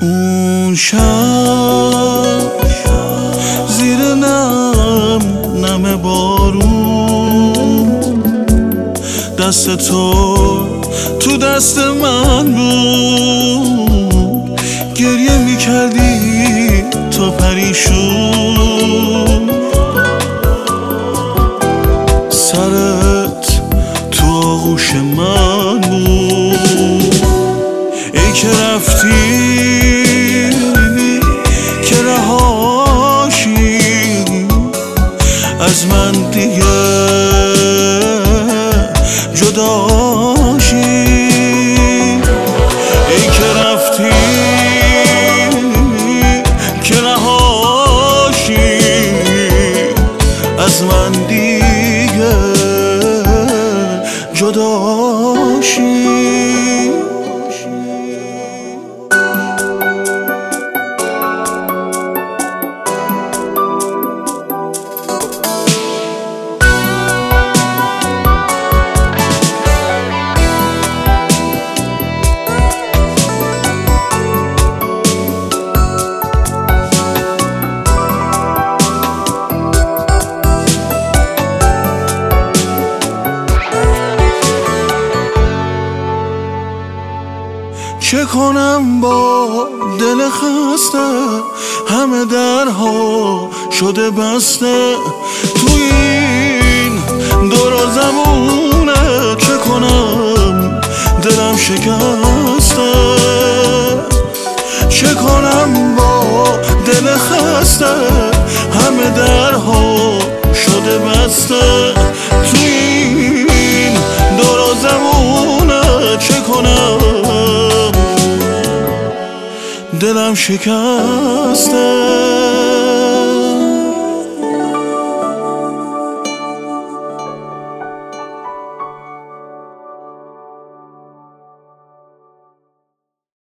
اون شب زیر نم بارون دست تو دست من بود، گریه میکردی تا پریشون، سرت تو آغوش من بود. ای که رفتی که رهاشی از من دیگه جداشی، ای که رفتی که رهاشی از من دیگه جداشی. چه کنم با دل خسته، همه درها شده بسته تو این دور و زمونه. چه کنم دلم شکسته، چه کنم با دل خسته، همه درها شده بسته تو این دور و زمونه. چه کنم دلم شکسته.